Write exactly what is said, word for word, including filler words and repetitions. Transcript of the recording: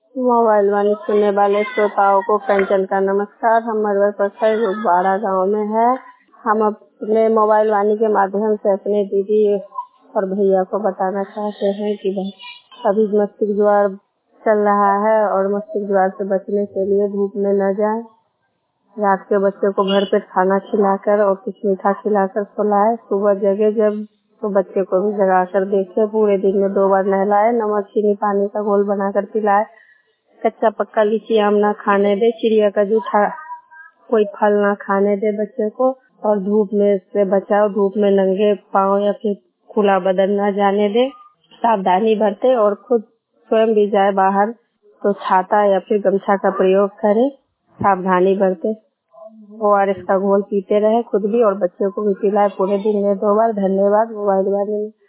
Mobile वाणी सुनने वाले श्रोताओं को कंचन का नमस्कार। हम मरवर प्रखंड रुखबाड़ा गांव में है। हम अपने मोबाइल वाणी के माध्यम से अपने दीदी और भैया को बताना चाहते हैं कि अभी मस्तिष्क ज्वर चल रहा है और मस्तिष्क ज्वर से बचने के लिए धूप में न जाए। रात के बच्चे को भर पेट खाना खिलाकर और कुछ मीठा खिलाकर सुलाए। सुबह जगे जब तो बच्चे को भी जगा कर देखे। पूरे दिन में दो बार नहलाए। नमक चीनी पानी का घोल बनाकर पिलाए। कच्चा पक्का लीची आम ना खाने दे। चिड़िया का जूठा कोई फल ना खाने दे बच्चे को। और धूप में से बचाओ। धूप में नंगे पाँव या फिर खुला बदन ना जाने दे। सावधानी बरते और खुद स्वयं भी जाए बाहर तो छाता या फिर गमछा का प्रयोग करे। सावधानी बरते। ओ आर एस का घोल पीते रहे खुद भी और बच्चे को भी पिलाए। पूरे दिन में दो बार। धन्यवाद। मोबाइल वाले